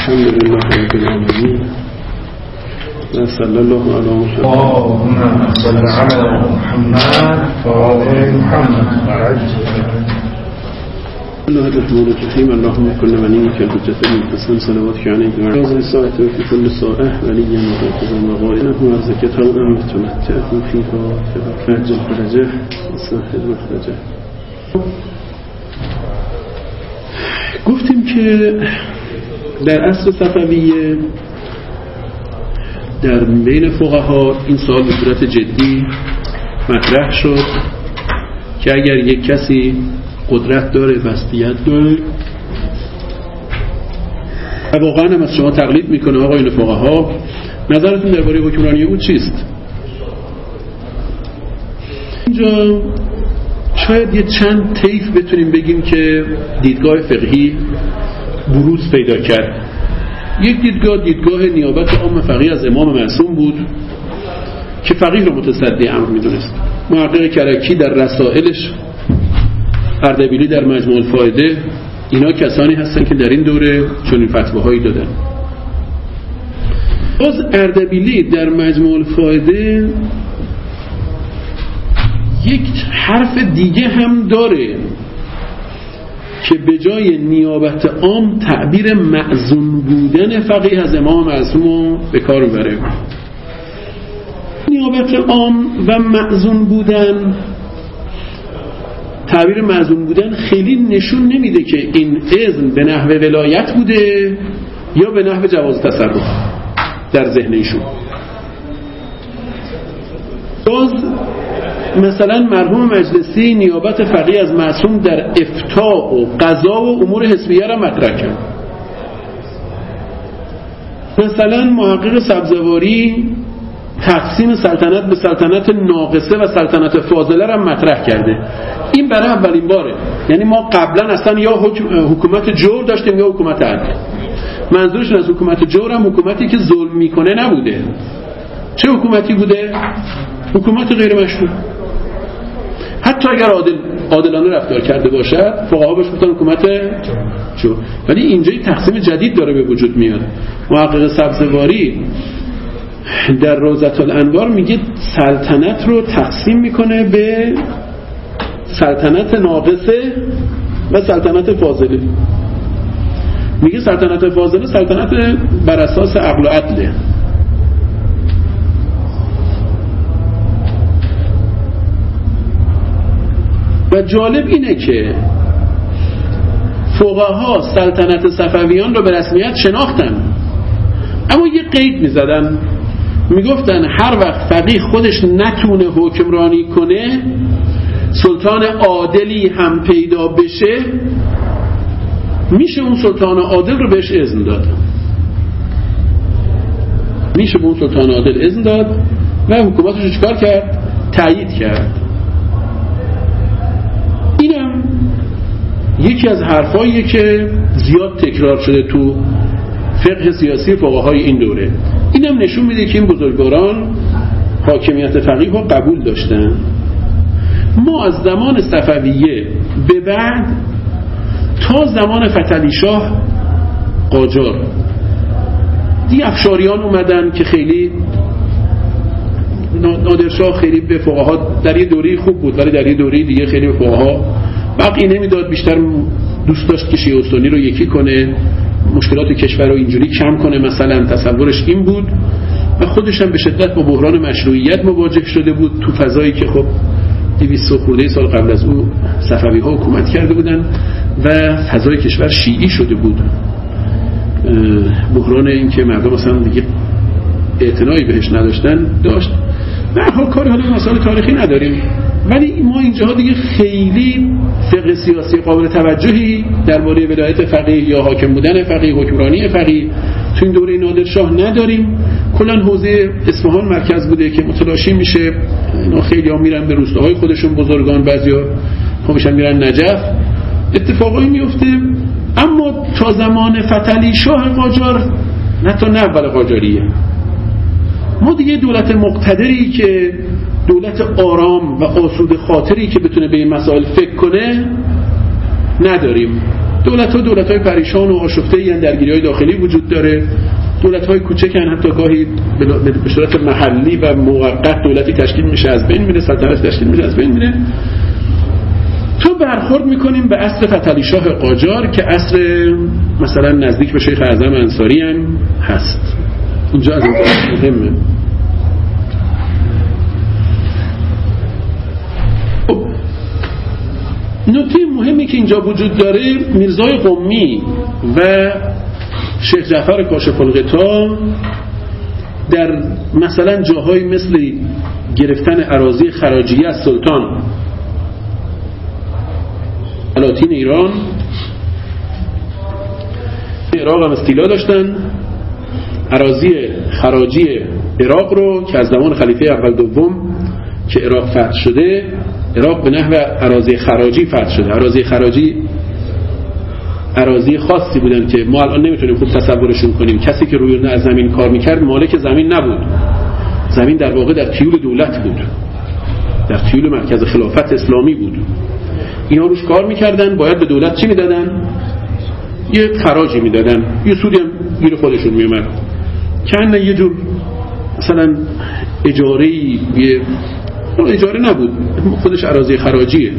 الحمد لله رب العالمين صلى الله على محمد اللهم صل على محمد وعلى محمد الله الرحمن الرحيم اللهم كل وليك الحجة المتصل صلواتك عليك وعلى الساعة وفي كل ساعة وليا وحافظا وغائنا وارزقك توأم وتمتعه فيها فاجر فرجه وصاحب مخرجه. گفتیم که در عصر صفویه در بین فقها این سوال به صورت جدی مطرح شد که اگر یک کسی قدرت داره، وصیت داره و واقعا هم از شما تقلید میکنه آقایون فقها، نظرتون درباره حکمرانی او چیست؟ اینجا شاید یه چند طیف بتونیم بگیم که دیدگاه فقهی بروز پیدا کرد. یک دیدگاه نیابت عام فقیه از امام معصوم بود که فقیه رو متصدی امر میدونست. محقق کرکی در رسائلش، اردبیلی در مجموع الفائده، اینا کسانی هستن که در این دوره چنین فتواهایی دادن. باز اردبیلی در مجموع الفائده یک حرف دیگه هم داره که به جای نیابت عام تعبیر معزون بودن فقیه از امام معصوم به کار بره. نیابت عام و معزون بودن، تعبیر معزون بودن خیلی نشون نمیده که این اذن به نحو ولایت بوده یا به نحو جواز تصرف در ذهن ایشون. باز مثلا مرحوم مجلسی نیابت فقیه از معصوم در افتاء و قضا و امور حسبیه را مطرح کرد. مثلا محقق سبزواری تقسیم سلطنت به سلطنت ناقصه و سلطنت فاضله را مطرح کرده. این برای اولین باره، یعنی ما قبلا اصلا یا حکومت جور داشتیم یا حکومت عدل. منظورشون از حکومت جور هم حکومتی که ظلم میکنه نبوده. چه حکومتی بوده؟ حکومت غیر مشروع. حتی اگر عادلانه رفتار کرده باشد فقها بهش گفتن حکومت جور. ولی اینجا یک تقسیم جدید داره به وجود میاد. محقق سبزواری در روضة الانوار میگه سلطنت رو تقسیم میکنه به سلطنت ناقصه و سلطنت فاضله. میگه سلطنت فاضله سلطنت بر اساس عقل و عدله. و جالب اینه که فقها سلطنت صفویان رو به رسمیت شناختن، اما یه قید میزدن، میگفتن هر وقت فقیه خودش نتونه حکمرانی کنه، سلطان عادلی هم پیدا بشه، میشه اون سلطان عادل رو بهش اذن داد. میشه به اون سلطان عادل اذن داد و حکومتش رو چکار کرد؟ تایید کرد. اینم یکی از حرفاییه که زیاد تکرار شده تو فقه سیاسی فقهای این دوره. اینم نشون میده که این بزرگواران حاکمیت فقیه رو قبول داشتن. ما از زمان صفویه به بعد تا زمان فتحعلی شاه قاجار دی افشاریان اومدن که خیلی نادرشاه خیلی به فقها در یه دوره خوب بود، ولی در یه دوره دیگه خیلی به فقها بقی نمیداد، بیشتر دوست داشت که شیعه و سنی رو یکی کنه، مشکلات کشور رو اینجوری کم کنه. مثلا تصورش این بود و خودش هم به شدت با بحران مشروعیت مواجه شده بود تو فضایی که خب 200 خورده سال قبل از او صفوی ها حکومت کرده بودن و فضای کشور شیعی شده بود. بحران این که مردم مثلا دیگه اعتنایی بهش نداشتن داشت. به هر حال کاری حالا مسائل تاریخی نداریم، ولی ما اینجاها دیگه خیلی فقه سیاسی قابل توجهی درباره ولایت فقیه یا حاکم بودن فقیه، حکمرانی فقیه تو این دوره نادرشاه نداریم. کلا حوزه اصفهان مرکز بوده که متلاشی میشه. اینا خیلی ها میرن به روستاهای خودشون، بزرگان بعضیا میشن میرن نجف، اتفاقایی میفته. اما تا زمان فتحعلی شاه قاجار، نه تا نه اول قاجاریه، ما دیگه دولت مقتدری که دولت آرام و آسوده خاطری که بتونه به این مسائل فکر کنه نداریم. دولت‌های پریشان و آشفته‌ای، درگیری‌های داخلی وجود داره. دولت‌های کوچکن، حتی گاهی به صورت محلی و موقت دولتی تشکیل میشه از بین میره، سلطنت تشکیل میشه از بین میره. تو برخورد میکنیم به عصر فتحعلی شاه قاجار که عصر مثلا نزدیک به شیخ اعظم انصاری هم هست. اینجا از این مهمه. نکته مهمی که اینجا وجود داره، میرزای قمی و شیخ جعفر کاشف الغطا در مثلا جاهای مثل گرفتن اراضی خراجیه از سلطان سلاطین ایران، عراق هم استیلا داشتن، اراضی خراجی عراق رو که از زمان خلیفه اول دوم که عراق فتح شده، عراق به نحو اراضی خراجی فتح شده. اراضی خراجی اراضی خاصی بودن که ما الان نمیتونیم خوب تصورشون کنیم. کسی که روی زمین کار میکرد مالک زمین نبود، زمین در واقع در تیول دولت بود، در تیول مرکز خلافت اسلامی بود. اینا روش کار میکردن، باید به دولت چی میدادن؟ یه خراجی میدادن، یه سودی هم گیر خودشون میومد، که یه جور مثلا اجاره‌ای، یه اجاره نبود، خودش اراضی خراجیه.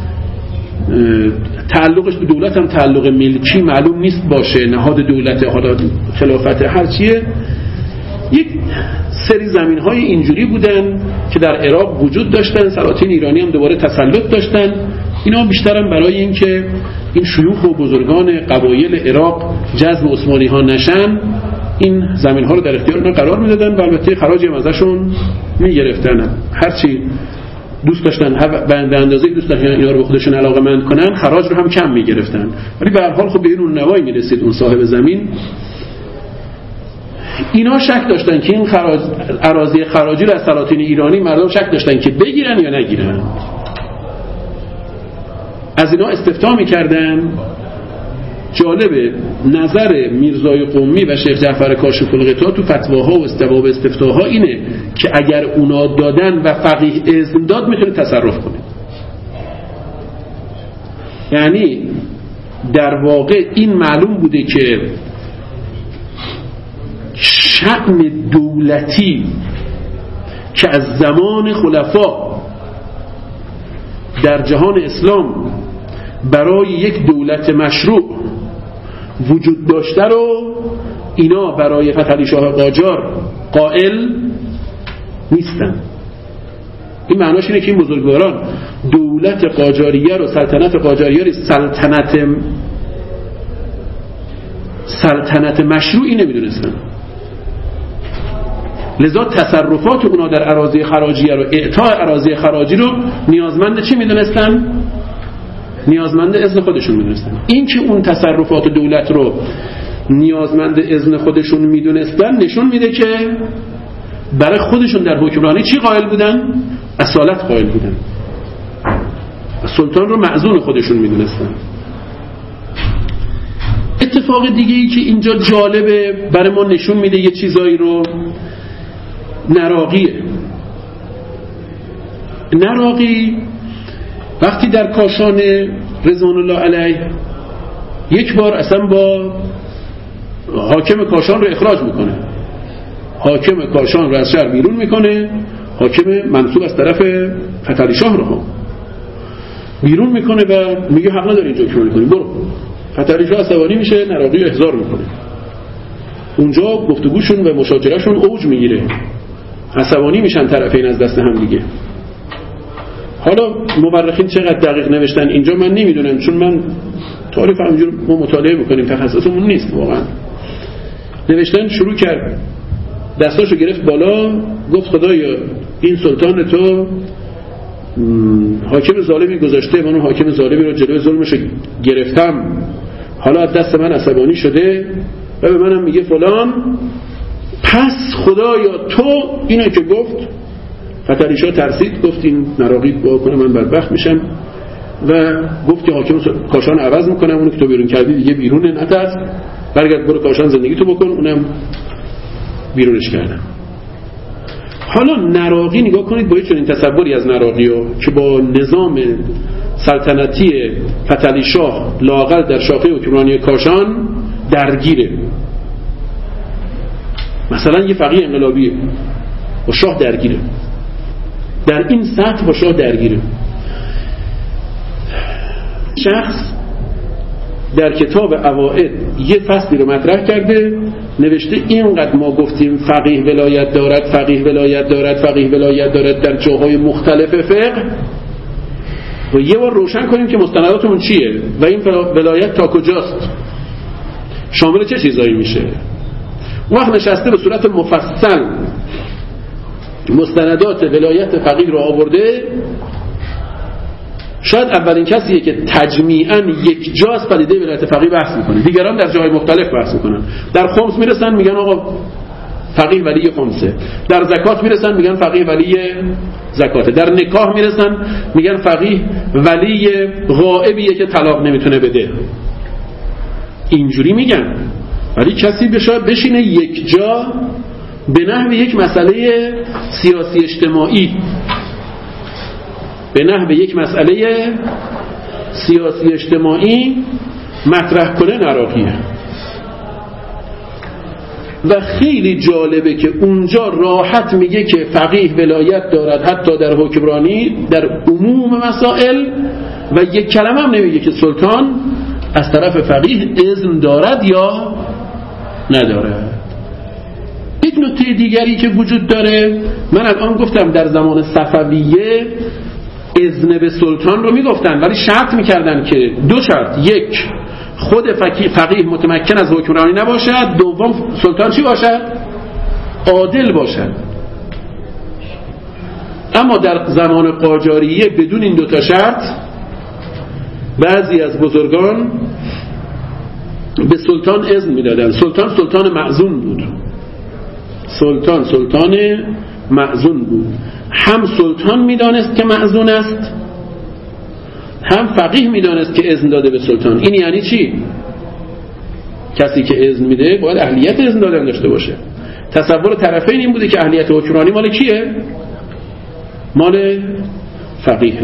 تعلقش به دولت هم تعلق ملکی معلوم نیست باشه، نهاد دولت، حالا خلافت، هر چیه. یک سری زمین‌های اینجوری بودن که در عراق وجود داشتن. سلاطین ایرانی هم دوباره تسلط داشتن. اینا بیشترم برای اینکه این شیوخ و بزرگان قبایل عراق جذب عثمانی ها نشن، این زمین ها رو در اختیار اونا قرار میدادن و البته خراجی هم ازشون میگرفتن. هرچی دوست داشتن به اندازه دوست داشتن اینا رو به خودشون علاقه‌مند کنن، خراج رو هم کم میگرفتن. ولی به هر حال خب به این نوایی میرسید اون صاحب زمین. اینا شک داشتن که این اراضی خراجی رو از سلاطین ایرانی مردم شک داشتن که بگیرن یا نگیرن. از اینا استفتاء میکردن. جالبه نظر میرزای قمی و شیخ جعفر کاشف الغطا تو فتواها و جواب استفتاها اینه که اگر اونا دادن و فقیه اذن داد میتونه تصرف کنه. یعنی در واقع این معلوم بوده که شأن دولتی که از زمان خلفا در جهان اسلام برای یک دولت مشروع وجود داشته رو اینا برای فتحعلی شاه قاجار قائل نیستن. این معناش اینه که این بزرگواران دولت قاجاریه رو، سلطنت قاجاریه رو سلطنت مشروعی نمیدونستن. لذا تصرفات اونا در اراضی خراجیه رو، اعطاء اراضی خراجی رو نیازمند چی میدونستن؟ نیازمند اذن خودشون میدونستن. این که اون تصرفات دولت رو نیازمند اذن خودشون میدونستن نشون میده که برای خودشون در حکمرانی چی قائل بودن؟ اصالت قائل بودن. سلطان رو معزون خودشون میدونستن. اتفاق دیگه ای که اینجا جالبه برای ما نشون میده یه چیزایی رو، نراقی وقتی در کاشان رضوان الله علیه یک بار اصلا با حاکم کاشان رو اخراج میکنه، حاکم کاشان رو از شهر بیرون میکنه، حاکم منصوب از طرف فتحعلی شاه رو بیرون میکنه و میگه حق نداری اینجا حکم کنی، برو. فتحعلی شاه عصبانی میشه، نراقی رو احضار میکنه. اونجا گفتگوشون و مشاجرهشون اوج میگیره، عصبانی میشن طرفین از دست هم دیگه. حالا مورخین چقدر دقیق نوشتن اینجا من نمیدونم، چون من تاریخ همینجور ما مطالعه میکنیم، تخصصمون نیست واقعا. نوشتن شروع کرد، دستاشو گرفت بالا، گفت خدایا این سلطان تو حاکم ظالمی گذاشته، من اون حاکم ظالمی رو جلوی ظلمش گرفتم، حالا از دست من عصبانی شده و به منم میگه فلان، پس خدایا تو اینو که گفت. فتحعلی شاه ترسید، گفت این نراقی دعا کنه من بدبخت میشم و گفت که حاکم کاشان عوض میکنم، اونو که تو بیرون کردی دیگه بیرونه، نترس، برگرد برو کاشان زندگی تو بکن. اونم بیرونش کردم. حالا نراقی نگاه کنید با چنین تصوری از نراقی که با نظام سلطنتی فتحعلی شاه لااقل در شاخه حکمرانی کاشان درگیره. مثلا یه فقیه انقلابیه با شاه درگیره، در این سطح با شاه درگیره. شخص در کتاب عوائد یه فصلی رو مطرح کرده، نوشته اینقدر ما گفتیم فقیه ولایت دارد، فقیه ولایت دارد، فقیه ولایت دارد در جاهای مختلف فقه، و یه بار روشن کنیم که مستنداتمون چیه و این ولایت تا کجاست، شامل چه چیزایی میشه. وقت نشسته به صورت مفصل مستندات ولایت فقیه رو آورده. شاید اولین کسیه که تجمیعاً یک جا از پدیده ولایت فقیه بحث میکنه، دیگران در جاهای مختلف بحث میکنن. در خمس میرسن میگن آقا فقیه ولی خمسه، در زکات میرسن میگن فقیه ولی زکاته، در نکاح میرسن میگن فقیه ولی غائبیه که طلاق نمیتونه بده. اینجوری میگن، ولی کسی بشینه یک جا به نحو یک مسئله سیاسی اجتماعی، به نحو یک مسئله سیاسی اجتماعی مطرح کنه نراقیه. و خیلی جالبه که اونجا راحت میگه که فقیه ولایت دارد حتی در حکمرانی، در عموم مسائل، و یک کلمه هم نمیگه که سلطان از طرف فقیه اذن دارد یا ندارد. یک نکته دیگری که وجود داره، من الان گفتم در زمان صفویه اذن به سلطان رو میگفتن، ولی شرط میکردن که دو شرط: یک، خود فقیه متمکن از حکمرانی نباشد، دوم سلطان چی باشد؟ عادل باشد. اما در زمان قاجاریه بدون این دوتا شرط بعضی از بزرگان به سلطان اذن میدادن. سلطان مأذون بود. سلطان مأذون بود. هم سلطان میدانست که مأذون است، هم فقیه میدانست که اذن داده به سلطان. این یعنی چی؟ کسی که اذن میده باید اهلیت اذن دادن داشته باشه. تصور طرفین این بوده که اهلیت حکمرانی مال کیه؟ مال فقیه.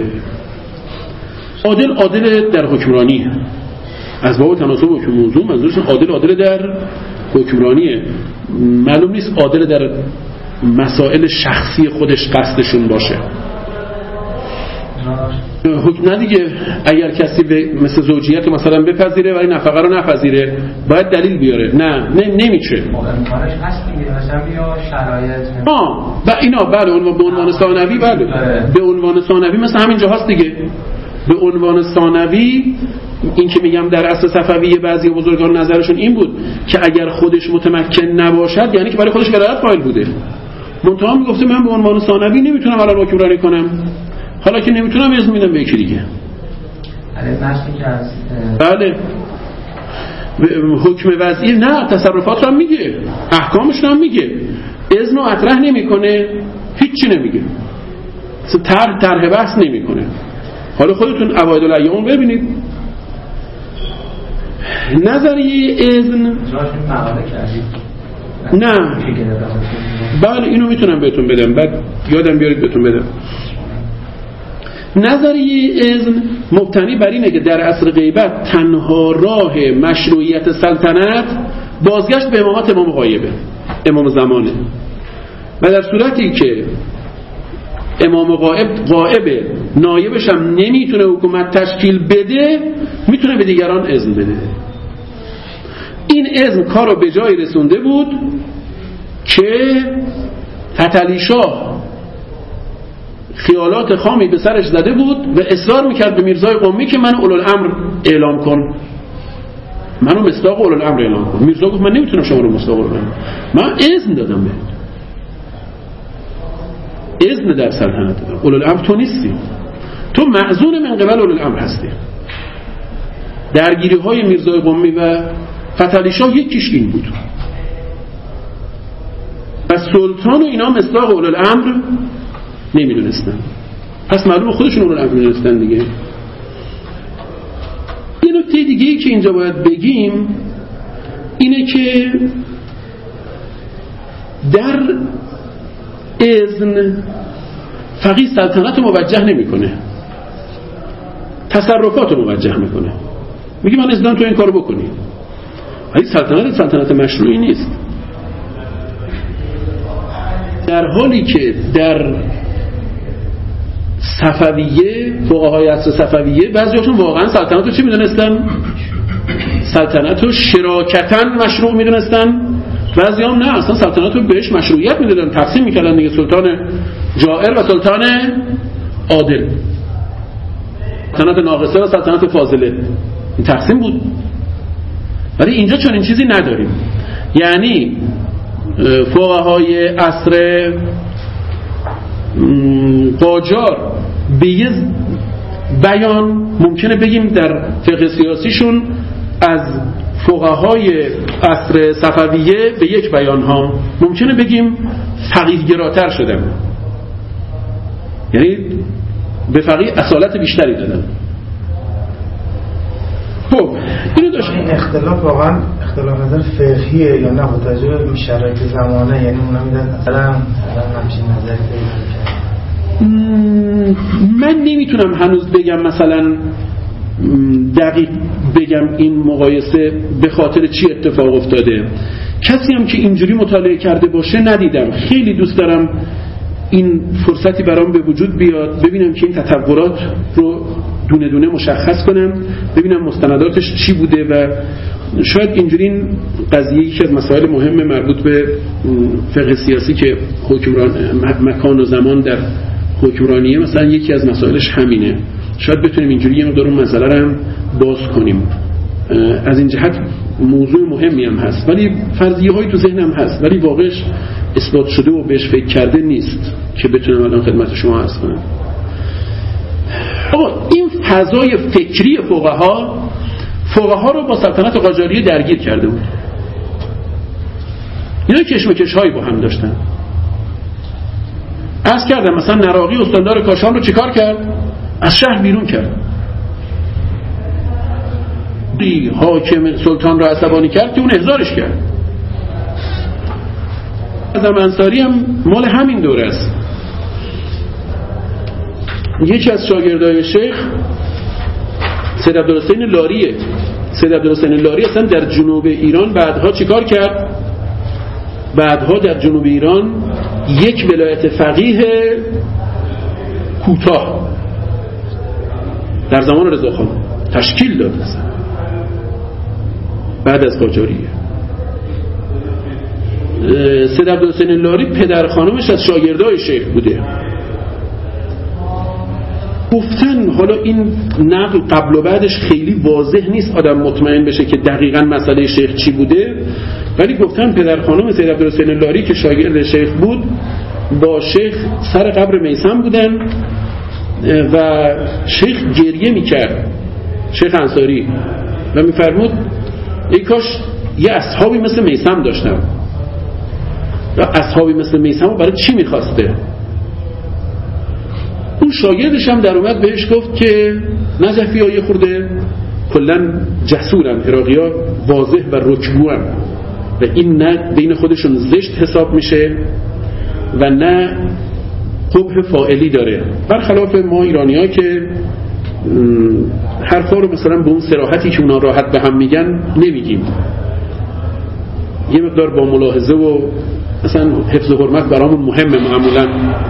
عادل در حکمرانی، از باب تناسب حکم موضوع منظورشون عادل در حکمرانیه. معلوم نیست عادل در مسائل شخصی خودش قصدشون باشه. حکم نه دیگه، اگر کسی مثل زوجیت مثلا بپذیره ولی نفقه رو نپذیره باید دلیل بیاره. نمیشه. امکانش هست دیگه، مثلا بیا شرایط و اینا. بله، به عنوان ثانوی، بله به عنوان ثانوی مثل همین جا هست دیگه. به عنوان ثانوی این که میگم در عصر صفویه بعضی بزرگان نظرشون این بود که اگر خودش متمکن نباشد یعنی که برای خودش ولایت قائل بوده. منتها میگفته من به عنوان ثانوی نمیتونم الان حکمرانی کنم، حالا که نمیتونم اذن میدم به یکی دیگه. بله، حکم وضعی نه، تصرفات هم میگه، احکامش هم میگه، اذن رو مطرح نمیکنه، هیچی نمیگه، طرح بحث نمیکنه. حالا خودتون عوائد الایام ببینید. نظریه اذن نه، بله اینو میتونم بهتون بدم، بعد یادم بیارید بهتون بدم. نظریه اذن مبتنی بر اینه که در عصر غیبت تنها راه مشروعیت سلطنت بازگشت به امامت امام غایبه، امام زمانه، و در صورتی که امام غائب نایبش هم نمیتونه حکومت تشکیل بده، میتونه به دیگران اذن بده. این اذن کار رو به جای رسونده بود که فتحعلی شاه خیالات خامی به سرش زده بود و اصرار میکرد به میرزای قمی که منو اولوالامر اعلام کن، منو مصداق اولوالامر اعلام کن. میرزا گفت من نمیتونم شما رو مصداق اولوالامر، من اذن دادم بهت، اذن در سلطنت دادم، اولوالامر تو نیستی، تو معزون من قبل اولوالامر هستی. درگیری های میرزای قمی و فتحعلی شاه یکیش این بود و سلطان و اینا مصداق اولوالامر نمیدونستن، پس معلوم خودشون اولوالامر میدونستن دیگه. یه نکته دیگه‌ای که اینجا باید بگیم اینه که در اذن فقیه سلطنت موجه نمیکنه، تصرفات رو موجه میکنه، میگه من اذن تو این کارو بکنی. ولی سلطنت مشروعی نیست. در حالی که در صفویه، فقهای عصر صفویه، بعضیاشون واقعا سلطنت رو چی میدونستن؟ سلطنت رو شراکتاً مشروع میدونستن. بعضی هم نه، اصلا سلطنت رو بهش مشروعیت میدادن، تقسیم میکردن دیگه، سلطان جائر و سلطان عادل، سلطنت ناقصه و سلطنت فاضله، این تقسیم بود. ولی اینجا چون این چیزی نداریم. یعنی فقهای عصر قاجار به یه بیان ممکنه بگیم در فقه سیاسیشون از فقهای عصر صفویه به یک بیان ها ممکنه بگیم فقیه‌گراتر شدن، یعنی به فقیه اصالت بیشتری دادن. خب اینو داشت. این اختلاف واقعا اختلاف نظر فقهیه یا نه با توجه به شرایط زمانه؟ یعنی اونا میدن مثلا همچین نظری من نمیتونم هنوز بگم مثلا دقیق بگم این مقایسه به خاطر چی اتفاق افتاده. کسی هم که اینجوری مطالعه کرده باشه ندیدم. خیلی دوست دارم این فرصتی برام به وجود بیاد ببینم که این تطورات رو دونه دونه مشخص کنم، ببینم مستنداتش چی بوده و شاید اینجوری این قضیه یکی از مسائل مهم مربوط به فقه سیاسی که حکمران مکان و زمان در حکمرانیه مثلا یکی از مسائلش همینه، شاید بتونیم اینجوری یه مقدار اون مسئله رو هم باز کنیم. از این جهت موضوع مهمی هم هست ولی فرضیه‌هایی تو ذهنم هست ولی واقعش اثبات شده و بهش فکر کرده نیست که بتونم الان خدمت شما عرض کنم. این فضای فکری فقها رو با سلطنت قاجاریه درگیر کرده بود. اینا کشمکش‌هایی با هم داشتن. عرض کردم مثلا نراقی استاندار کاشان رو چیکار کرد؟ از شهر بیرون کرد. حاکم سلطان رو عصبانی کرد که اون احضارش کرد. اعظم انصاری هم مال همین دوره است. یکی از شاگردای شیخ سید عبدالحسین لاریه. سید عبدالحسین لاری اصلا در جنوب ایران بعدها چیکار کرد؟ بعدها در جنوب ایران یک ولایت فقیه کوتاه در زمان رضاخان تشکیل داد مثلا بعد از قاجاریه. سید عبدالحسین لاری پدر خانمش از شاگردای شیخ بوده. گفتن حالا این نقل قبل و بعدش خیلی واضح نیست آدم مطمئن بشه که دقیقاً مسئله شیخ چی بوده، ولی گفتن پدر خانم سید عبدالحسین لاری که شاگرد شیخ بود با شیخ سر قبر میثم بودن و شیخ گریه میکرد، شیخ انصاری، و میفرمود ای کاش یه اصحابی مثل میثم داشتم. و اصحابی مثل میثم برای چی میخواسته؟ اون شاگردش هم در اومد بهش گفت که نجفی ها یه خورده کلن جسورن، عراقی ها واضح و رکگوان و این نه بین خودشون زشت حساب میشه و نه قبح فاعلی داره، برخلاف ما ایرانی ها که حرفا رو مثلا به اون صراحتی که اونا راحت به هم میگن نمیگیم، یه مقدار با ملاحظه و مثلا حفظ حرمت برامون مهمه معمولا،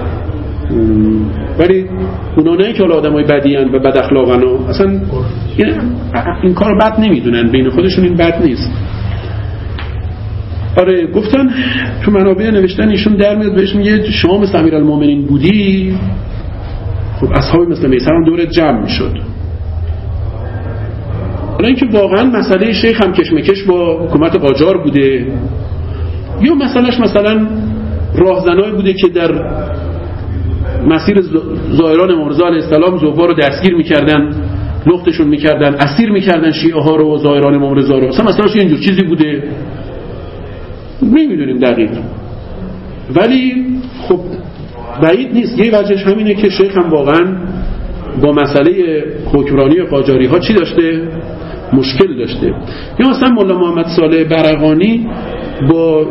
ولی اونا نه که آدمای بدی ان و بد اخلاقن و اصلا این کارو بد نمیدونن، بین خودشون این بد نیست. آره گفتن تو منابع نوشتن ایشون در میاد بهش میگه شما مثل امیرالمومنین بودی، خب اصحابی مثل میثم هم دورت جمع میشد. حالا اینکه واقعا مسئله شیخ هم کشمکش با حکومت قاجار بوده یا مسئلهش مثلا راهزنایی بوده که در مسیر زائران امام رضا علیه السلام زوار رو دستگیر میکردن، لختشون میکردن، اسیر میکردن شیعه ها رو و زائران امام رضا رو، مثلا مسئلهش اینجور چیزی بوده نمیدونیم دقیق، ولی خب بعید نیست. یه وجهش همینه که شیخ هم واقعا با مسئله حکمرانی قاجاری ها چی داشته؟ مشکل داشته. یا مثلا مولا محمد صالح برقانی با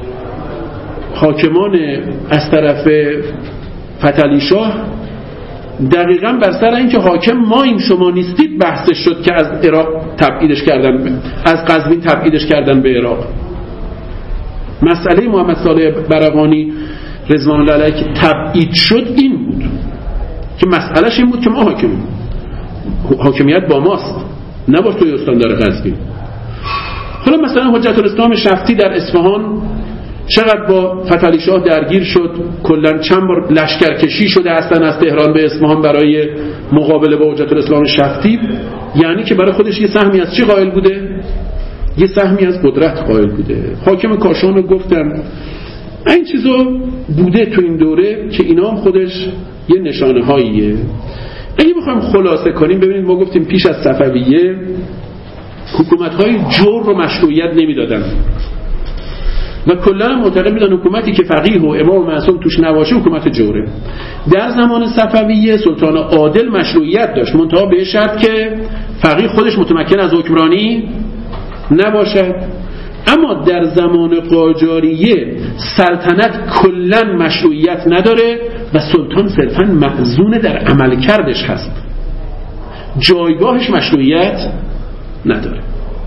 حاکمان از طرف فتحعلی شاه دقیقاً بر سر اینکه حاکم ماییم شما نیستید بحثش شد که از عراق تبعیدش کردن، از قزوین تبعیدش کردن به عراق. مسئله محمد صالح برقانی رضوان الله علیه که تبعید شد این بود که مسئلهش این بود که ما حاکمیم، حاکمیت با ماست، نه با توی استاندار قزوین. حالا مثلا حجت الاسلام شفتی در اصفهان چقدر با فتحعلی شاه درگیر شد، کلا چند بار لشکرکشی شده اصلا از تهران به اصفهان برای مقابله با حجت الاسلام شفتی، یعنی که برای خودش یه سهمی از چی قائل بوده؟ یه سهمی از قدرت قائل بوده. حاکم کاشان رو گفتن این چیزو بوده تو این دوره که اینا هم خودش یه نشانه هاییه. اگه بخوایم خلاصه کنیم ببینید ما گفتیم پیش از صفویه حکومت‌های جور رو مشروعیت نمیدادن و کلا معتقد بودن حکومتی که فقیه و امام معصوم توش نباشه حکومت جوره. در زمان صفویه سلطان عادل مشروعیت داشت، منتها به شرط که فقیه خودش متمکن از حکمرانی نباشد. اما در زمان قاجاریه سلطنت کلا مشروعیت نداره و سلطان صرفا مأذون در عملکردش هست، جایگاهش مشروعیت نداره.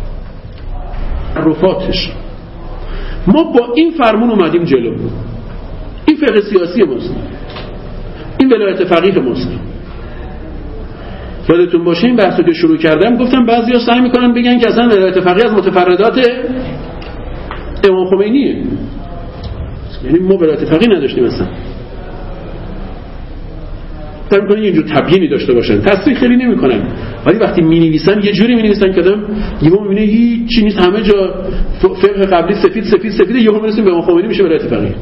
رفاتش ما با این فرمون اومدیم جلو. این فقه سیاسی ماست، این ولایت فقیه ماست. یادتون باشه این بحثو که شروع کردم گفتم بعضیا سعی میکنن بگن که اصلا ولایت فقیه از متفردات امام خمینیه، یعنی ما ولایت فقیه نداشتیم اصلا. سعی میکنن اینجور تبیینی داشته باشن، تصریح خیلی نمیکنن، ولی وقتی مینویسن یه جوری مینویسن که آدم یهو میبینه هیچ چیزی نیست، همه جا فقه قبلی سفید سفید سفید، یهو میرسیم به امام خمینی میشه ولایت فقیه.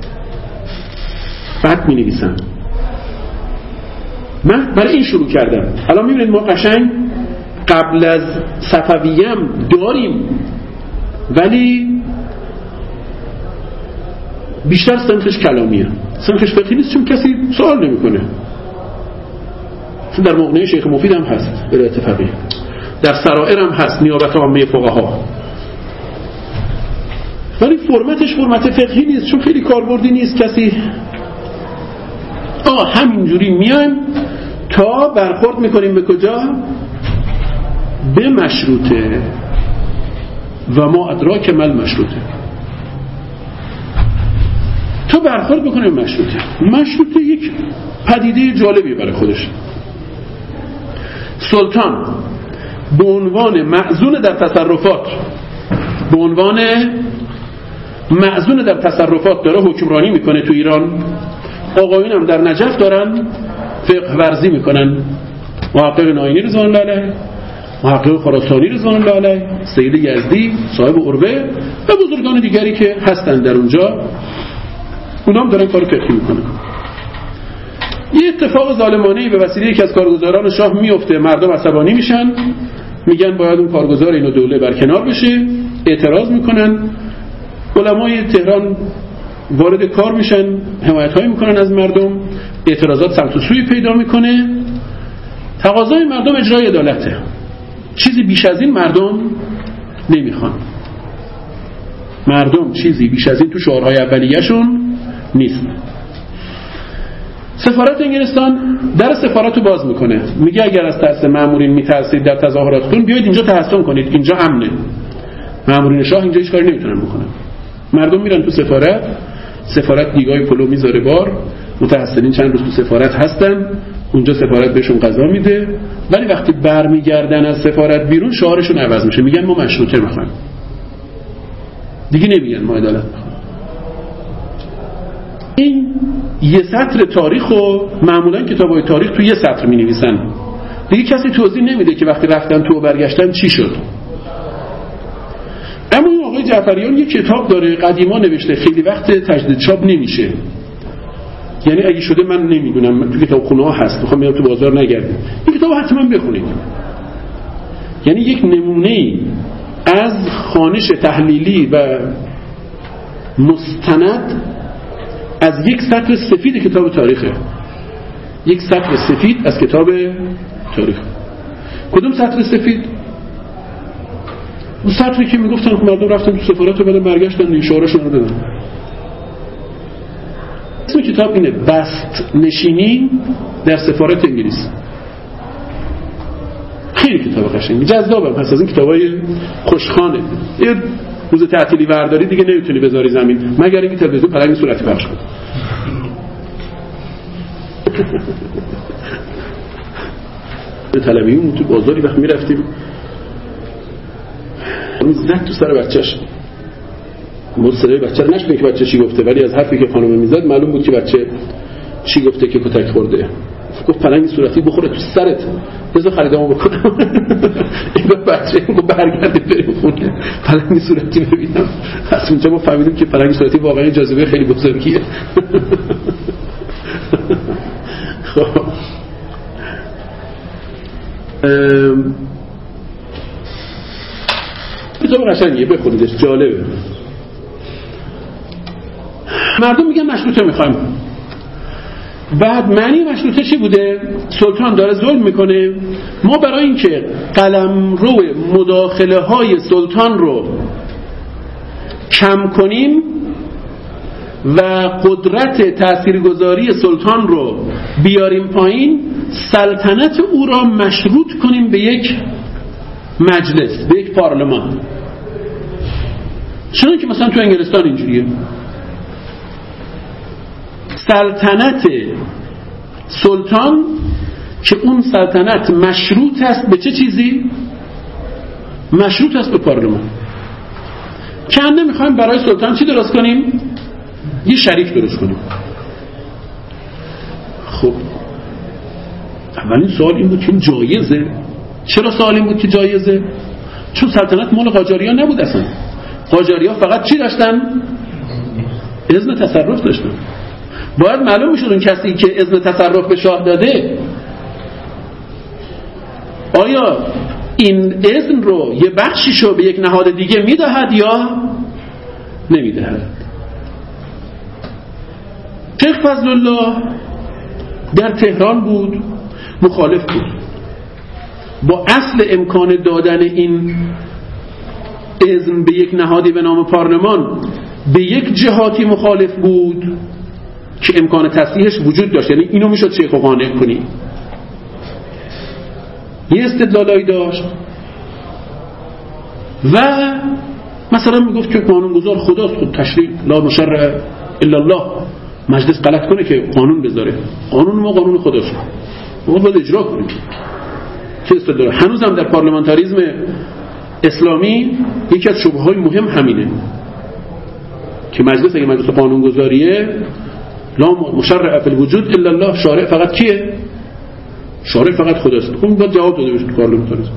بعد مینویسن. من برای این شروع کردم. الان میبینید ما قشنگ قبل از صفویه هم داریم ولی بیشتر سنخش کلامیه، سنخش فقهی نیست چون کسی سوال نمیکنه. در مقنعه شیخ مفید هم هست ولایت فقیه، در سرائر هم هست نیابت عامه فقها، ولی فرمتش فرمت فقهی نیست چون خیلی کاربردی نیست. کسی همینجوری میایم تا برخورد میکنیم به کجا؟ به مشروطه. و ما ادراک مل مشروطه. تا برخورد بکنیم مشروطه یک پدیده جالبی برای خودش. سلطان به عنوان مأذون در تصرفات داره حکمرانی میکنه تو ایران. آقایون هم در نجف دارن فقه ورزی میکنن. محقق ناینی رضوان الله علیه، محقق خراسانی رضوان الله علیه، سید یزدی صاحب عروه و بزرگان دیگری که هستن در اونجا، اونا هم دارن کار فقهی میکنن. یه اتفاق ظالمانه‌ای به وسیله یکی از کارگزاران شاه میفته، مردم عصبانی میشن، میگن باید اون کارگزار اینو دوله برکنار بشه، اعتراض میکنن. علمای تهران وارد کار میشن، حمایت‌هایی میکنن از مردم، اعتراضات سمت و سوی پیدا میکنه. تقاضای مردم اجرای عدالته، چیزی بیش از این مردم نمیخوان. مردم چیزی بیش از این تو شعارهای اولیه‌شون نیست. سفارت انگلستان در سفارت رو باز میکنه، میگه اگر از ترس مامورین میترسید در تظاهراتتون بیاید اینجا تحصن کنید، اینجا امنه. مامورین شاه اینجا هیچ کاری نمیتونن بکنن. مردم میرن تو سفارت دیگای پلو میذاره بار، متحصلین چند روز تو سفارت هستن، اونجا سفارت بهشون غذا میده، ولی وقتی برمیگردن از سفارت بیرون شعارشون عوض میشه، میگن ما مشروطه میخوایم. دیگه نمیگن ما عدالت میخوایم. این یه سطر تاریخو معمولا کتابای تاریخ تو یه سطر مینویسن، دیگه کسی توضیح نمیده که وقتی رفتن تو و برگشتن چی شد. اما این آقای جعفریان یه کتاب داره قدیما نوشته، خیلی وقت تجدید چاپ نمیشه، یعنی اگه شده من نمیدونم، تو کتابخونه ها هست، میخوام بیام تو بازار نگردم، این کتاب حتما بخونید. یعنی یک نمونه‌ای از خوانش تحلیلی و مستند از یک سطر سفید کتاب تاریخه. یک سطر سفید از کتاب تاریخ. کدوم سطر سفید؟ اون سطری که میگفتن که مردم رفتن تو سفارت و بعد برگشتن اشارهشون رو دادن. اسم کتاب اینه بست نشینی در سفارت انگلیس. خیلی کتاب قشنگی، جذابه، پس از این کتابای خوشخانه. یه روز تعطیلی ورداری دیگه نمیتونی بذاری زمین مگر اینکه تلویزیون پلنگ صورتی پخش کنه. طلبیون تو بازاری وقت میرفتیم زد تو سر بچه‌ش، ما صدای بچه رو نشنیدیم که بچه چی گفته، ولی از حرفی که خانم میزد معلوم بود که بچه چی گفته که کتک خورده. گفت پلنگ صورتی بخوره تو سرت، بذار خریدامو بکنم. این بچه گفت برگردید بریم خونه پلنگ صورتی ببینم. از اونجا ما فهمیدیم که پلنگ صورتی واقعا جاذبه خیلی بزرگیه. خب کتاب قشنگیه، بخونیدش، جالبه. مردم میگن مشروطه میخوایم. بعد معنی مشروطه چی بوده؟ سلطان داره ظلم میکنه، ما برای اینکه قلمرو مداخله های سلطان رو کم کنیم و قدرت تاثیرگذاری سلطان رو بیاریم پایین، سلطنت او را مشروط کنیم به یک مجلس، به یک پارلمان. چون که مثلا تو انگلستان اینجوریه، سلطنت سلطان که اون سلطنت مشروط است به چه چیزی؟ مشروط است به پارلمان. کنده میخوایم برای سلطان چی درست کنیم؟ یه شریک درست کنیم. خب اولین سوال این بود که این جایزه. چرا سوال این بود که جایزه؟ چون سلطنت مال قاجاریا نبود اصلا. قاجاریا فقط چی داشتن؟ اذن تصرف داشتن. باید معلوم میشد اون کسی که اذن تصرف به شاه داده آیا این اذن رو یه بخشیشو به یک نهاد دیگه میدهد یا نمیدهد. شیخ فضل الله در تهران بود، مخالف بود با اصل امکان دادن این اذن به یک نهادی به نام پارلمان. به یک جهاتی مخالف بود که امکان تصحیحش وجود داشت، یعنی اینو میشد شیخ رو قانع کنی. یه استدلالایی داشت و مثلا میگفت که قانونگذار خداست، خود تشریع لا مشرع الا الله، مجلس غلط کنه که قانون بذاره، قانون ما قانون خداست، ما باید اجرا کنیم. چه استدلال؟ هنوزم در پارلمانتاریسم اسلامی یکی از شبهه‌های مهم همینه که مجلس اگه مجلس قانونگذاریه لا مشرع فی الوجود الا الله، شارع فقط کیه؟ شارع فقط خداست. اون باید جواب داده بشه تو پارلمانتاریسم.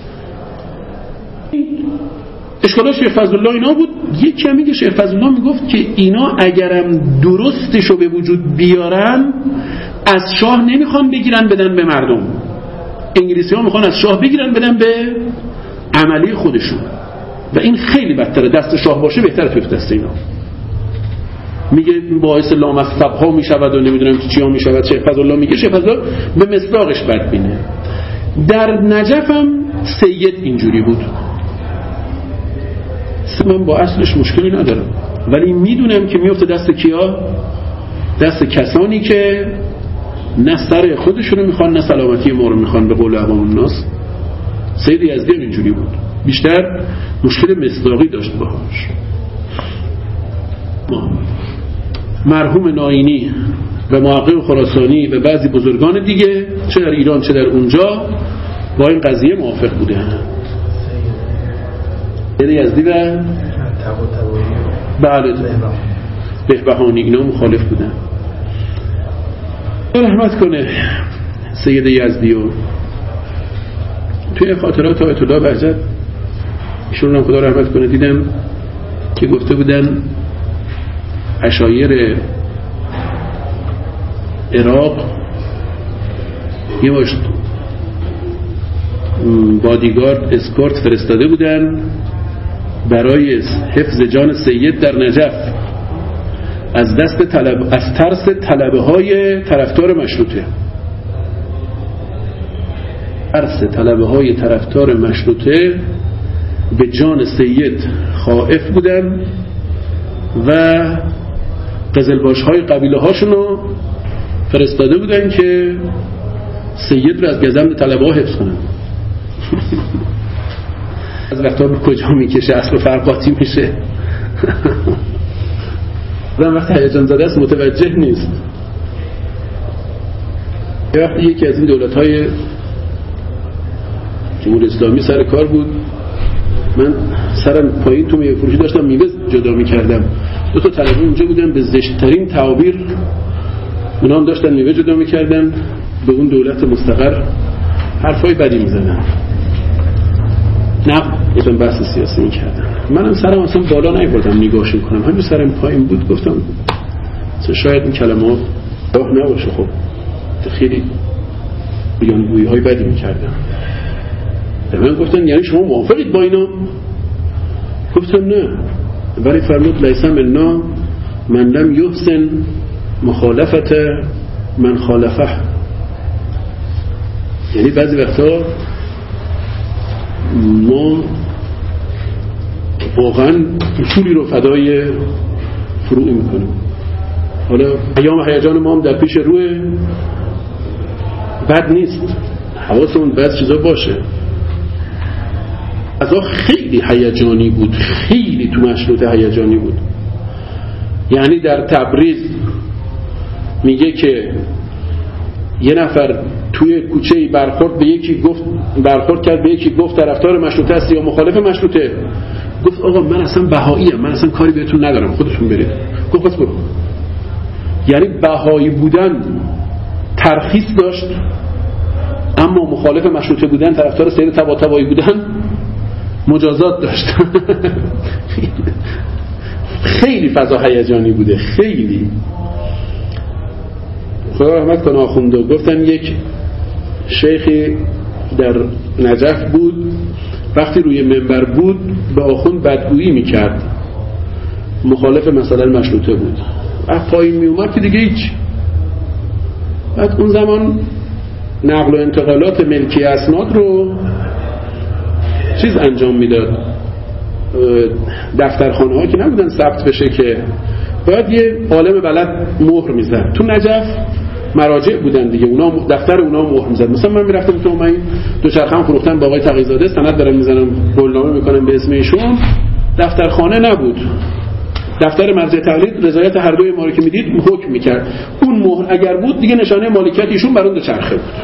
اشکالات شیخ فضل الله اینا بود. یک کمی که شیخ فضل الله میگفت که اینا اگرم درستشو به وجود بیارن از شاه نمیخوان بگیرن بدن به مردم، انگلیسی ها میخوان از شاه بگیرن بدن به عملی خودشون و این خیلی بدتره. دست شاه باشه بهتره توی دست اینا. میگه باعث لامصب ها میشود و نمیدونم چی ها میشود. شیخ فضل الله میگه، شیخ فضل الله به مصداقش بدبینه. در نجف هم سید اینجوری بود. من با اصلش مشکلی ندارم ولی میدونم که میفته دست کیا؟ دست کسانی که نه سر خودشونو میخوان نه سلامتی ما رو میخوان. به قول عوام الناس سید یزدی هم اینجوری بود، بیشتر مشکل مصداقی داشت باهاش. مرحوم ناینی و محقق خراسانی و بعضی بزرگان دیگه چه در ایران چه در اونجا با این قضیه موافق بودن. یزدی و بله بهبهانی اینا مخالف بودن. رحمت کنه سید یزدی و توی خاطرات آیت الله بهجت ایشون هم خدا رحمت کنه دیدم که گفته بودن عشایر عراق یه مشت بادیگارد اسکورت فرستاده بودن برای حفظ جان سید در نجف از ترس طلبه های طرفدار مشروطه. ترس طلبه های طرفدار مشروطه به جان سید خائف بودن و قزلباش‌های قبیله هاشونو فرستاده بودن که سید رو از گزند طلبه‌ها حفظ کنن. از وقتا به کجا میکشه، اصل و فرقاتی میشه. آدم وقتی هیجان زده است متوجه نیست. یه وقتی یکی از این دولت‌های جمهوری اسلامی سر کار بود، من سرم پایین تو میوه فروشی داشتم میوه جدا میکردم، دو تا طلبه اونجا بودن به زشت‌ترین تعابیر اونا هم داشتن میوه جدا میکردن، به اون دولت مستقر حرفای بدی میزنن، نه مثلا بحث سیاسی میکردن. منم سرم اصلا بالا نیاوردم نگاهشون کنم، همین سرم پایین بود، گفتم شاید این کلمات راه نباشه. خب خیلی بیانگویی های بدی میکردن. به من گفتن یعنی شما موافقید با اینا؟ گفتم نه، ولی فرمود لیس منا من لم یحسن مخالفت من خالفه. یعنی بعضی وقتا ما واقعا اصولی رو فدای فروعی میکنیم. حالا ایام هیجان ما هم در پیش روی بد نیست، حواسمون بعض چیزا باشه. از خیلی هیجانی بود، خیلی تو مشروطه هیجانی بود. یعنی در تبریز میگه که یه نفر توی کوچه‌ای برخورد کرد به یکی گفت طرفدار مشروطه است یا مخالف مشروطه. گفت آقا من اصلا بهاییم، من اصلا کاری بهتون ندارم، خودتون برید. گفت پس برو. یعنی بهایی بودن ترخیص داشت، اما مخالف مشروطه بودن، طرفدار سیر طباطبایی بودن مجازات داشت. خیلی فضا هیجانی بوده، خیلی. خدا رحمت کنه آخوندو گفتن یک شیخی در نجف بود، وقتی روی منبر بود به آخوند بدگویی میکرد، مخالف مثلا مشروطه بود، وقت پایین میومد که دیگه هیچ. بعد اون زمان نقل و انتقالات ملکی اسناد رو چیز انجام میداد، دفترخانه ها که نبودن ثبت بشه که باید یه عالم بلد مهر میزد. تو نجف مراجع بودن دیگه، اونا دفتر اونا مهر میزد. مثلا من میرفتم تو من دوچرخه‌ام فروختن با آقای تقی‌زاده، سند دارم میزنم، قولنامه میکنم به اسم ایشون، دفترخانه نبود، دفتر مرجع تقلید رضایت هر دوی ما رو که میدید حکم میکرد. اون مهر اگر بود دیگه نشانه مالکیت ایشون بر اون دوچرخه بود.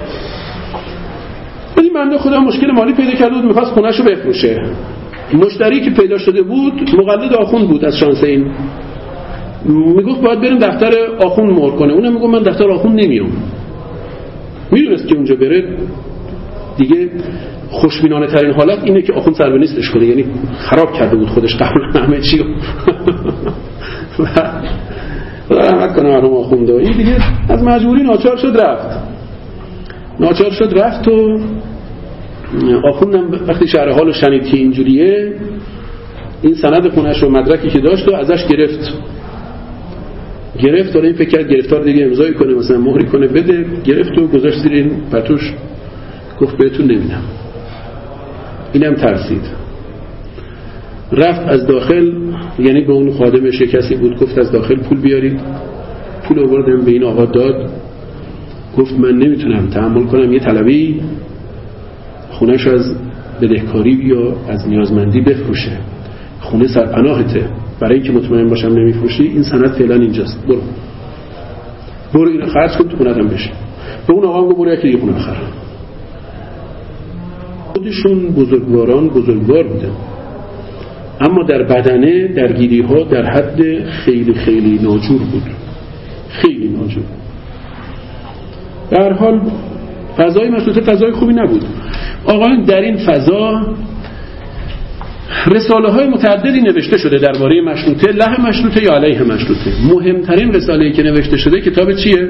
ولی بنده خدا مشکل مالی پیدا کرده بود، می‌خواست خونه‌شو بفروشه. مشتری که پیدا شده بود مقلد آخوند بود از شانس این، میگفت باید بریم دفتر آخوند مهر کنه. اونم میگفت من دفتر آخوند نمیام. میدونست که اونجا بره دیگه خوشبینانه ترین حالت اینه که آخوند سر به نیستش کنه، یعنی خراب کرده بود خودش قبل همه چی. خدا رحمت کنه مرحوم آخونده. این دیگه از مجبوری ناچار شد رفت و آخوندم وقتی شرح حالو شنید که اینجوریه، این سند خونش و مدرکی که داشت و ازش گرفت داره این فکر کرد گرفتار دیگه امضایی کنه، مثلا مهری کنه بده، گرفت و گذاشت زیر این پتوش، گفت بهتون نمیدم. اینم ترسید، رفت از داخل، یعنی به اون خادمش کسی بود، گفت از داخل پول بیارید. پول آوردم به این آقا داد، گفت من نمیتونم تحمل کنم یه طلبی خونه‌ش از بدهکاری یا از نیازمندی بفروشه، خونه سرپناهته، برای اینکه مطمئن باشم نمیفروشی این سند فعلا اینجاست، برو اینو خرج کن تو خونه‌ام بشه. به اون آقا گفت برو یکی دیگه خونه بخر. خودشون بزرگوار بودن، اما در بدنه درگیری ها در حد خیلی خیلی ناجور بود، خیلی ناجور. در حال فضای مشروطه فضای خوبی نبود. آقایان در این فضا رساله های متعددی نوشته شده درباره مشروطه، له مشروطه یا علیه مشروطه. مهمترین رساله‌ای که نوشته شده کتاب چیه؟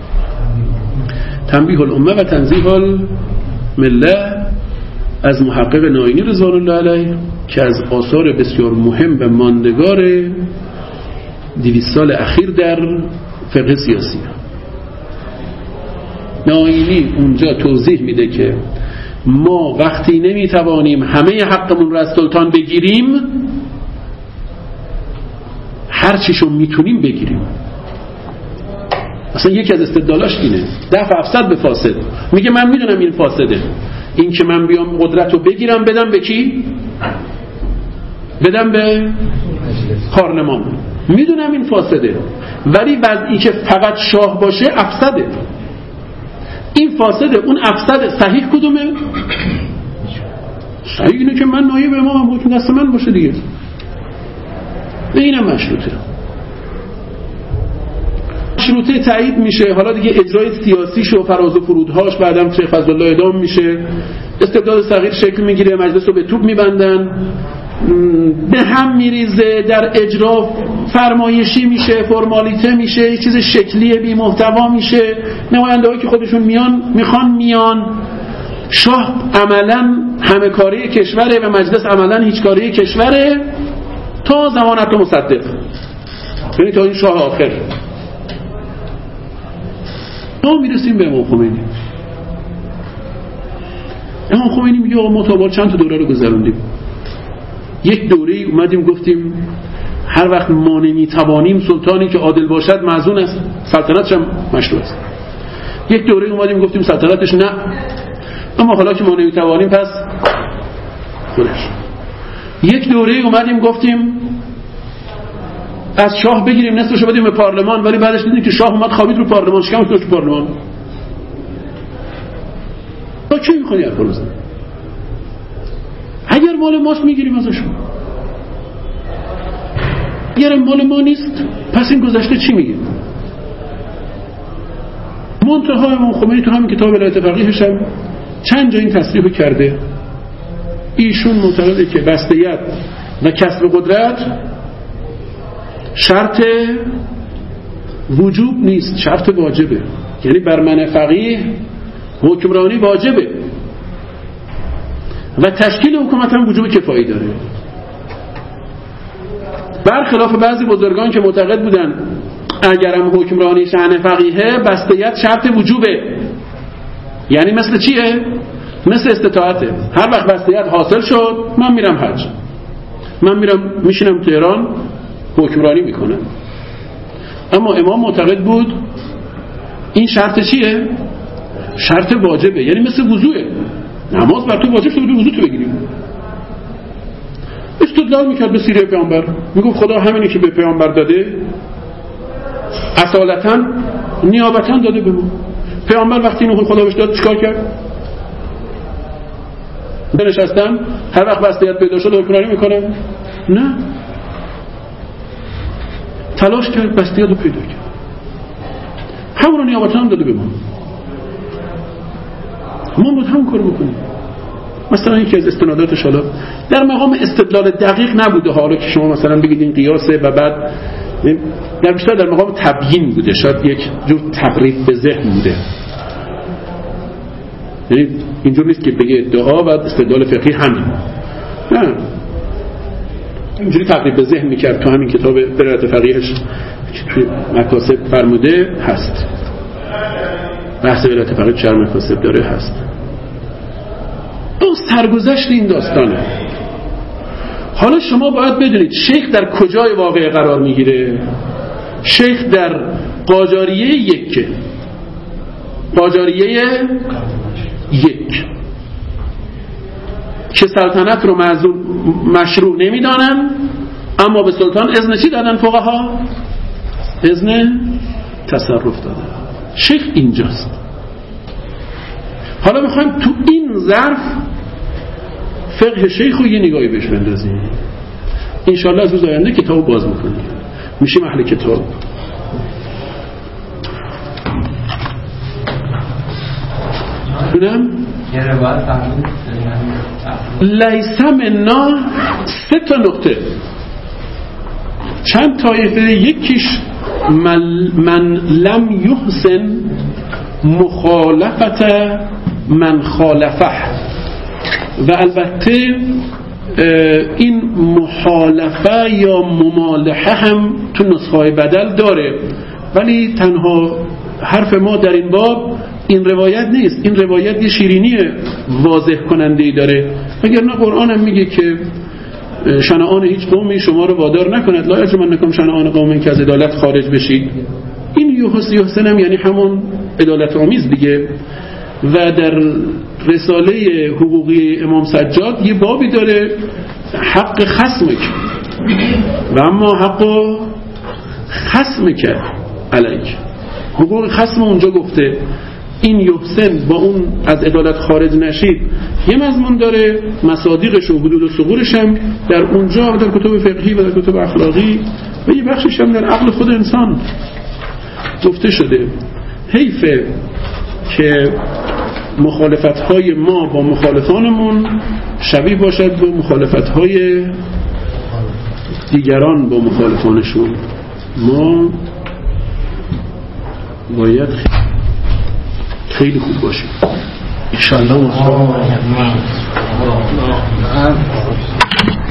تنبیه الامه و تنزیه المله از محقق ناینی رضوان الله علیه که از آثار بسیار مهم و ماندگار 200 سال اخیر در فقه سیاسی. ناینی اونجا توضیح میده که ما وقتی نمیتوانیم همه حقمون رو از سلطان بگیریم، هر چیشو میتونیم بگیریم. اصلا یکی از استدلالاش اینه، دفع افسد به فاسد. میگه من میدونم این فاسده، این که من بیام قدرت رو بگیرم بدم به کی؟ بدم به پارلمان. میدونم این فاسده، ولی وضعی که فقط شاه باشه افسده. این فاسده، اون افسده. صحیح کدومه؟ صحیح اینه که من نایب امامم، حکم دست من باشه دیگه. اینم مشروطه. مشروطه تایید میشه، حالا دیگه اجرای سیاسیش و فراز و فرودهاش بعدم شیخ فضلالله ادام میشه، استبداد صغیر شکل میگیره، مجلس رو به توپ میبندن، به هم میریزه، در اجرا فرمایشی میشه، فرمالیته میشه، یه چیز شکلی بی محتوا میشه، نماینده‌هایی که خودشون میخوان شاه عملاً همه کاره کشوره و مجلس عملاً هیچ کاره کشوره تا زمان عبد مصدق، یعنی تا این شاه آخر. ما میرسیم به امام خمینی. امام خمینی میگه آقا ما تا بار چند تا دوره رو گذروندیم. یک دوره اومدیم گفتیم هر وقت ما نمیتوانیم سلطانی که عادل باشد مأذون است، سلطنتش هم مشروع است. یک دوره اومدیم گفتیم سلطنتش نه، اما حالا که ما نمیتوانیم پس خودش. یک دوره اومدیم گفتیم از شاه بگیریم نصفش رو بدیم به پارلمان، ولی بعدش دیدیم که شاه اومد خوابید رو پارلمان، شکم تو پارلمان. تا چه میخوانی حرف بزنی؟ اگر مال ماست میگیریم ازشون، اگر مال ما نیست پس این گذشته چی میگه؟ منتها امام خمینی تو همین کتاب ولایت فقیهش هم چند جا این تصریح کرده. ایشون معتقده که بسته‌یت و کسب قدرت شرط وجوب نیست، شرط واجبه. یعنی بر من فقیه حکمرانی واجبه و تشکیل حکومت هم وجوب کفایی داره، برخلاف بعضی بزرگان که معتقد بودن اگرم حکمرانی شأن فقیهه بسته‌یت شرط وجوبه. یعنی مثل چیه؟ مثل استطاعته. هر وقت بسته‌یت حاصل شد من میرم حج، من میرم میشینم تهران حکمرانی میکنم. اما امام معتقد بود این شرط چیه؟ شرط واجبه. یعنی مثل وضوئه، نماز بر تو واجب شده وضو تو بگیریم. استدلال میکرد به سیره پیامبر، میگفت خدا همینی که به پیامبر داده اصالتا نیابتا داده به ما. پیامبر وقتی اینو خدا بهش داد چیکار کرد؟ نشستم هر وقت بسته‌یت پیدا شد حکمرانی میکنم؟ نه، تلاش کرد بسته‌یت رو پیدا کرد، همون رو نیابتا هم داده به ما. ما باید همون کارو بکنیم. مثلا یکی از استناداتش حالا در مقام استدلال دقیق نبوده، حالا که شما مثلا بگید این قیاسه و بعد در بیشتر در مقام تبیین بوده، شاید یک جور تقریب به ذهن بوده. یعنی اینجور نیست که بگه ادعا و استدلال فقهی همین، نه، اینجوری تقریب به ذهن میکرد. تو همین کتاب ولایت فقیهش توی مکاسب فرموده هست، بحث ولایت فقیه چه مکاسب داره هست. اون سرگذشت این داستانه. حالا شما باید بدونید شیخ در کجای واقعه قرار میگیره. شیخ در قاجاریه یک، قاجاریه یک که سلطنت رو مشروع نمیدانن، اما به سلطان اذن چی دادن فقها؟ اذن تصرف دادن. شیخ اینجاست. حالا میخوایم تو این ظرف فقه شیخ رو یه نگاهی بهش بندازیم. انشاءالله از روز آینده کتاب باز میکنیم، میشیم اهل کتاب. بودم لیس منا 3 نقطه، چند طایفه. یکیش من لم یحسن مخالفت من خالفه، و البته این مخالفه یا ممالحه هم تو نسخه بدل داره، ولی تنها حرف ما در این باب این روایت نیست. این روایت یه شیرینی واضح کننده ای داره، اگر نه قرآن هم میگه که شنعان هیچ قومی شما رو وادار نکند لا یجرمنکم شنعان قوم که از عدالت خارج بشید. این یحسن هم یعنی همون عدالت آمیز دیگه. و در رساله حقوقی امام سجاد یه بابی داره حق خصمک و اما حق خصمک علیک، حقوق خصم اونجا گفته. این یحسن با اون از عدالت خارج نشید یه مضمون داره، مصادیقش و حدود و ثغورش هم در اونجا در کتب فقهی و در کتب اخلاقی و یه بخشش هم در عقل خود انسان گفته شده. حیفه که مخالفت‌های ما با مخالفانمون شبیه باشد با مخالفت‌های دیگران با مخالفانشون. ما باید خیلی خوب باشیم ان شاء الله.